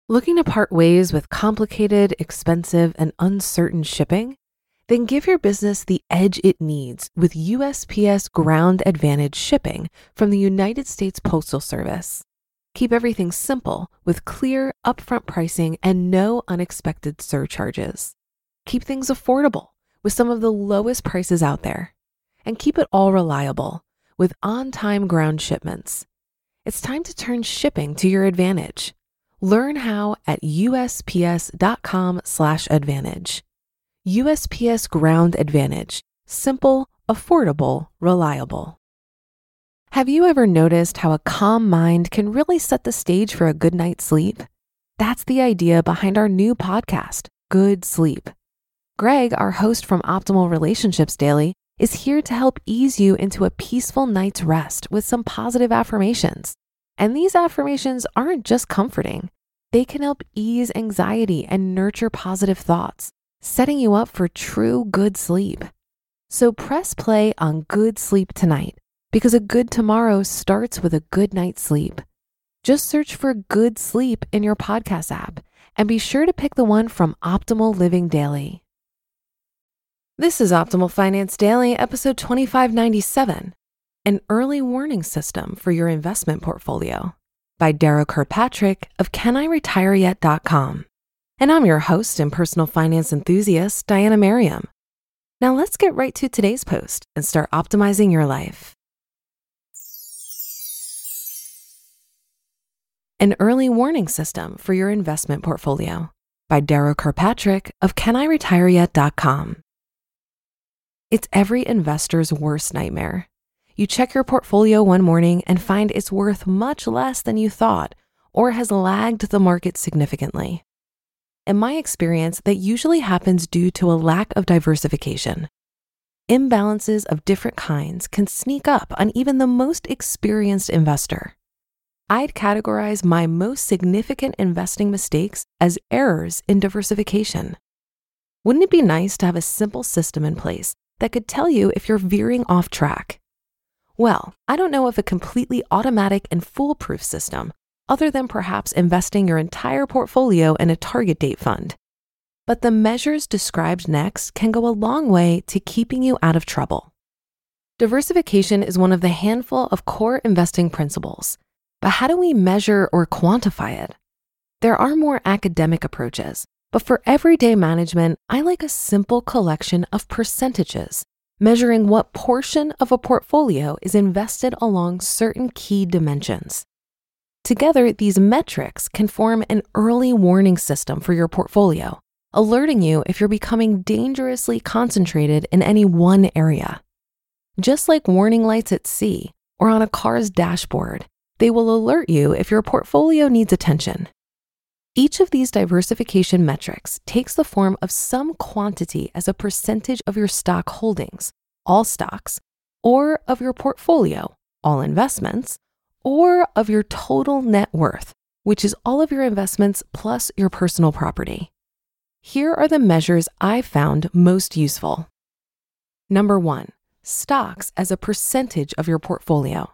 Looking to part ways with complicated, expensive, and uncertain shipping? Then give your business the edge it needs with USPS Ground Advantage shipping from the United States Postal Service. Keep everything simple with clear, upfront pricing and no unexpected surcharges. Keep things affordable with some of the lowest prices out there. And keep it all reliable with on-time ground shipments. It's time to turn shipping to your advantage. Learn how at USPS.com/advantage. USPS Ground Advantage. Simple, affordable, reliable. Have you ever noticed how a calm mind can really set the stage for a good night's sleep? That's the idea behind our new podcast, Good Sleep. Greg, our host from Optimal Relationships Daily, is here to help ease you into a peaceful night's rest with some positive affirmations. And these affirmations aren't just comforting. They can help ease anxiety and nurture positive thoughts, setting you up for true good sleep. So press play on Good Sleep tonight, because a good tomorrow starts with a good night's sleep. Just search for Good Sleep in your podcast app and be sure to pick the one from Optimal Living Daily. This is Optimal Finance Daily, episode 2597, An Early Warning System for Your Investment Portfolio, by Dara Kirkpatrick of CanIRetireYet.com. And I'm your host and personal finance enthusiast, Diana Merriam. Now let's get right to today's post and start optimizing your life. An Early Warning System for Your Investment Portfolio, by Dara Kirkpatrick of CanIRetireYet.com. It's every investor's worst nightmare. You check your portfolio one morning and find it's worth much less than you thought or has lagged the market significantly. In my experience, that usually happens due to a lack of diversification. Imbalances of different kinds can sneak up on even the most experienced investor. I'd categorize my most significant investing mistakes as errors in diversification. Wouldn't it be nice to have a simple system in place that could tell you if you're veering off track? Well, I don't know of a completely automatic and foolproof system, other than perhaps investing your entire portfolio in a target date fund. But the measures described next can go a long way to keeping you out of trouble. Diversification is one of the handful of core investing principles, but how do we measure or quantify it? There are more academic approaches, but for everyday management, I like a simple collection of percentages, measuring what portion of a portfolio is invested along certain key dimensions. Together, these metrics can form an early warning system for your portfolio, alerting you if you're becoming dangerously concentrated in any one area. Just like warning lights at sea or on a car's dashboard, they will alert you if your portfolio needs attention. Each of these diversification metrics takes the form of some quantity as a percentage of your stock holdings, all stocks, or of your portfolio, all investments, or of your total net worth, which is all of your investments plus your personal property. Here are the measures I found most useful. Number 1, stocks as a percentage of your portfolio.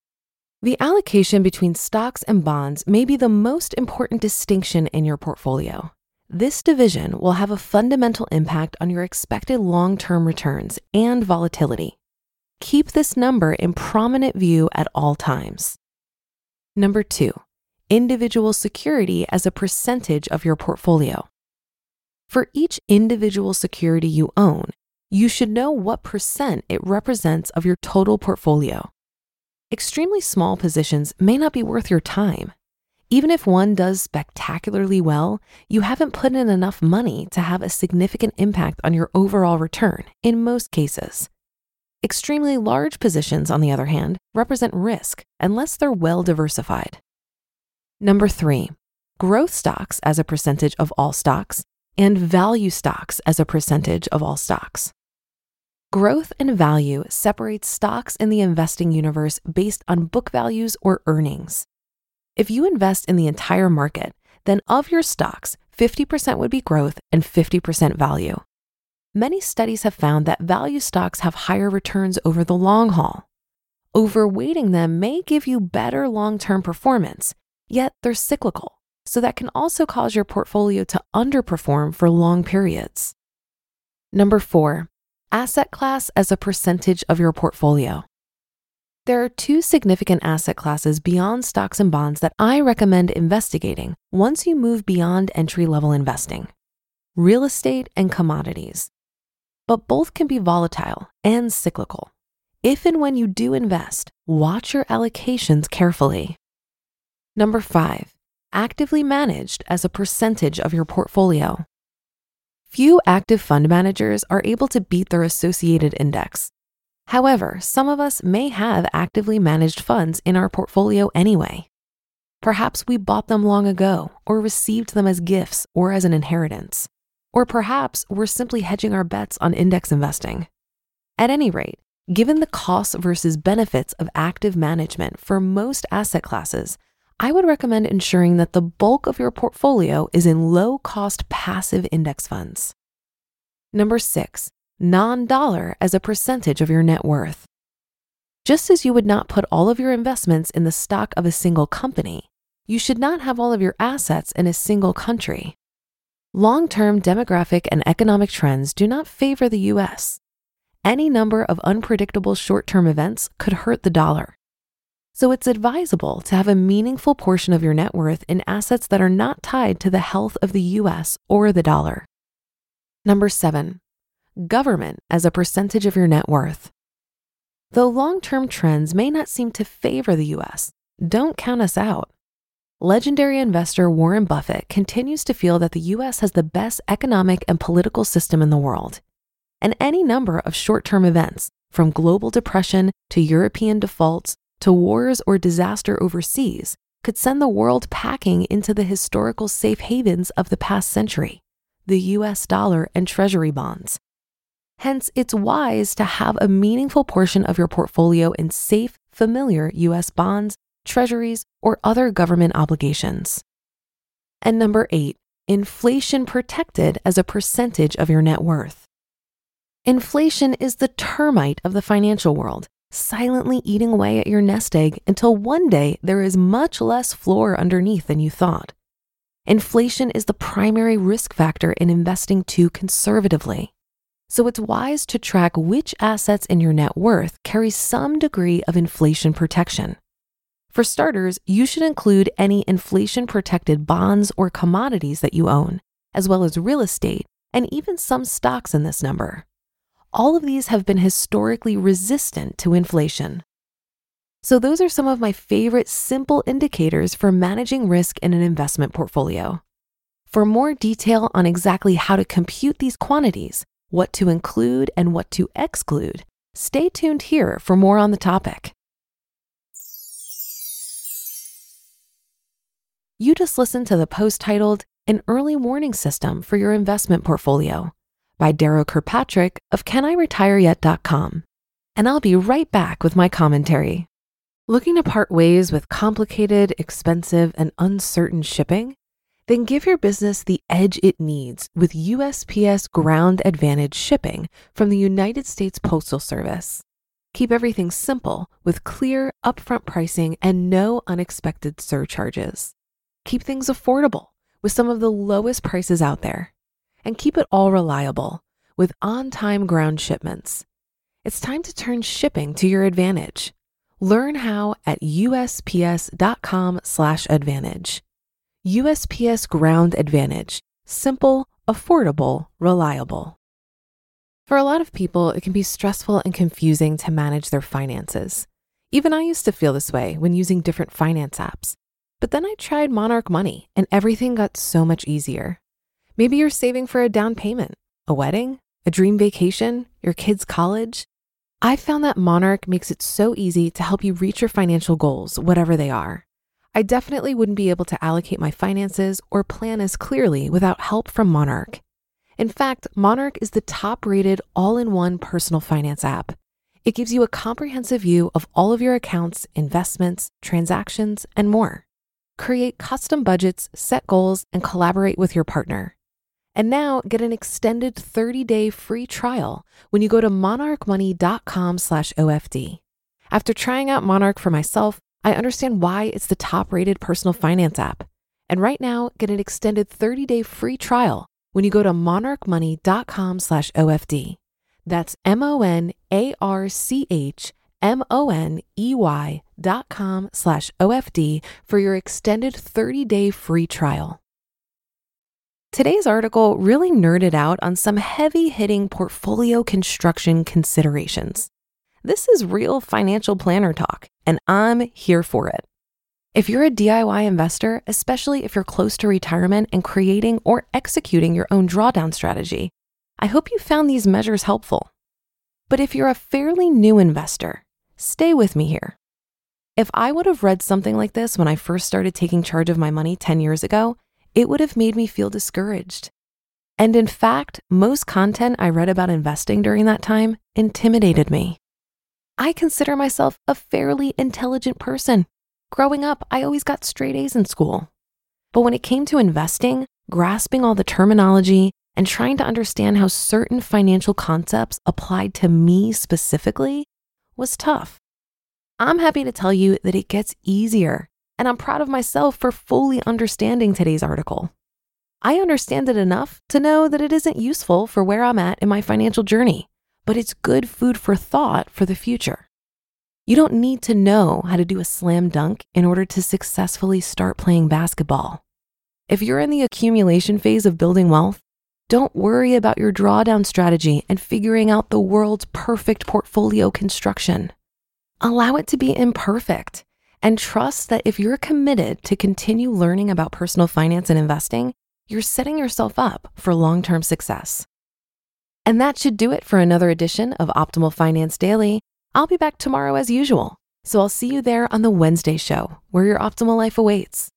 The allocation between stocks and bonds may be the most important distinction in your portfolio. This division will have a fundamental impact on your expected long-term returns and volatility. Keep this number in prominent view at all times. Number 2, individual security as a percentage of your portfolio. For each individual security you own, you should know what percent it represents of your total portfolio. Extremely small positions may not be worth your time. Even if one does spectacularly well, you haven't put in enough money to have a significant impact on your overall return in most cases. Extremely large positions, on the other hand, represent risk unless they're well diversified. Number 3, growth stocks as a percentage of all stocks and value stocks as a percentage of all stocks. Growth and value separates stocks in the investing universe based on book values or earnings. If you invest in the entire market, then of your stocks, 50% would be growth and 50% value. Many studies have found that value stocks have higher returns over the long haul. Overweighting them may give you better long-term performance, yet they're cyclical, so that can also cause your portfolio to underperform for long periods. Number 4, asset class as a percentage of your portfolio. There are 2 significant asset classes beyond stocks and bonds that I recommend investigating once you move beyond entry-level investing: real estate and commodities. But both can be volatile and cyclical. If and when you do invest, watch your allocations carefully. Number 5, actively managed as a percentage of your portfolio. Few active fund managers are able to beat their associated index. However, some of us may have actively managed funds in our portfolio anyway. Perhaps we bought them long ago or received them as gifts or as an inheritance. Or perhaps we're simply hedging our bets on index investing. At any rate, given the costs versus benefits of active management for most asset classes, I would recommend ensuring that the bulk of your portfolio is in low-cost passive index funds. Number 6, non-dollar as a percentage of your net worth. Just as you would not put all of your investments in the stock of a single company, you should not have all of your assets in a single country. Long-term demographic and economic trends do not favor the US. Any number of unpredictable short-term events could hurt the dollar. So it's advisable to have a meaningful portion of your net worth in assets that are not tied to the health of the US or the dollar. Number 7, government as a percentage of your net worth. Though long-term trends may not seem to favor the US, don't count us out. Legendary investor Warren Buffett continues to feel that the US has the best economic and political system in the world. And any number of short-term events, from global depression to European defaults to wars or disaster overseas, could send the world packing into the historical safe havens of the past century, the US dollar and treasury bonds. Hence, it's wise to have a meaningful portion of your portfolio in safe, familiar US bonds, treasuries, or other government obligations. And number 8, inflation protected as a percentage of your net worth. Inflation is the termite of the financial world, silently eating away at your nest egg until one day there is much less floor underneath than you thought. Inflation is the primary risk factor in investing too conservatively. So it's wise to track which assets in your net worth carry some degree of inflation protection. For starters, you should include any inflation-protected bonds or commodities that you own, as well as real estate and even some stocks in this number. All of these have been historically resistant to inflation. So those are some of my favorite simple indicators for managing risk in an investment portfolio. For more detail on exactly how to compute these quantities, what to include and what to exclude, stay tuned here for more on the topic. You just listened to the post titled An Early Warning System for Your Investment Portfolio by Darrow Kirkpatrick of CanIRetireYet.com. And I'll be right back with my commentary. Looking to part ways with complicated, expensive, and uncertain shipping? Then give your business the edge it needs with USPS Ground Advantage shipping from the United States Postal Service. Keep everything simple with clear, upfront pricing and no unexpected surcharges. Keep things affordable with some of the lowest prices out there. And keep it all reliable with on-time ground shipments. It's time to turn shipping to your advantage. Learn how at USPS.com/advantage. USPS Ground Advantage. Simple, affordable, reliable. For a lot of people, it can be stressful and confusing to manage their finances. Even I used to feel this way when using different finance apps. But then I tried Monarch Money and everything got so much easier. Maybe you're saving for a down payment, a wedding, a dream vacation, your kids' college. I found that Monarch makes it so easy to help you reach your financial goals, whatever they are. I definitely wouldn't be able to allocate my finances or plan as clearly without help from Monarch. In fact, Monarch is the top-rated all-in-one personal finance app. It gives you a comprehensive view of all of your accounts, investments, transactions, and more. Create custom budgets, set goals, and collaborate with your partner. And now get an extended 30-day free trial when you go to monarchmoney.com/OFD. After trying out Monarch for myself, I understand why it's the top-rated personal finance app. And right now, get an extended 30-day free trial when you go to monarchmoney.com/OFD. That's monarchmoney.com/OFD for your extended 30-day free trial. Today's article really nerded out on some heavy-hitting portfolio construction considerations. This is real financial planner talk, and I'm here for it. If you're a DIY investor, especially if you're close to retirement and creating or executing your own drawdown strategy, I hope you found these measures helpful. But if you're a fairly new investor, stay with me here. If I would have read something like this when I first started taking charge of my money 10 years ago, it would have made me feel discouraged. And in fact, most content I read about investing during that time intimidated me. I consider myself a fairly intelligent person. Growing up, I always got straight A's in school. But when it came to investing, grasping all the terminology and trying to understand how certain financial concepts applied to me specifically was tough. I'm happy to tell you that it gets easier, and I'm proud of myself for fully understanding today's article. I understand it enough to know that it isn't useful for where I'm at in my financial journey, but it's good food for thought for the future. You don't need to know how to do a slam dunk in order to successfully start playing basketball. If you're in the accumulation phase of building wealth, don't worry about your drawdown strategy and figuring out the world's perfect portfolio construction. Allow it to be imperfect and trust that if you're committed to continue learning about personal finance and investing, you're setting yourself up for long-term success. And that should do it for another edition of Optimal Finance Daily. I'll be back tomorrow as usual, so I'll see you there on the Wednesday show where your optimal life awaits.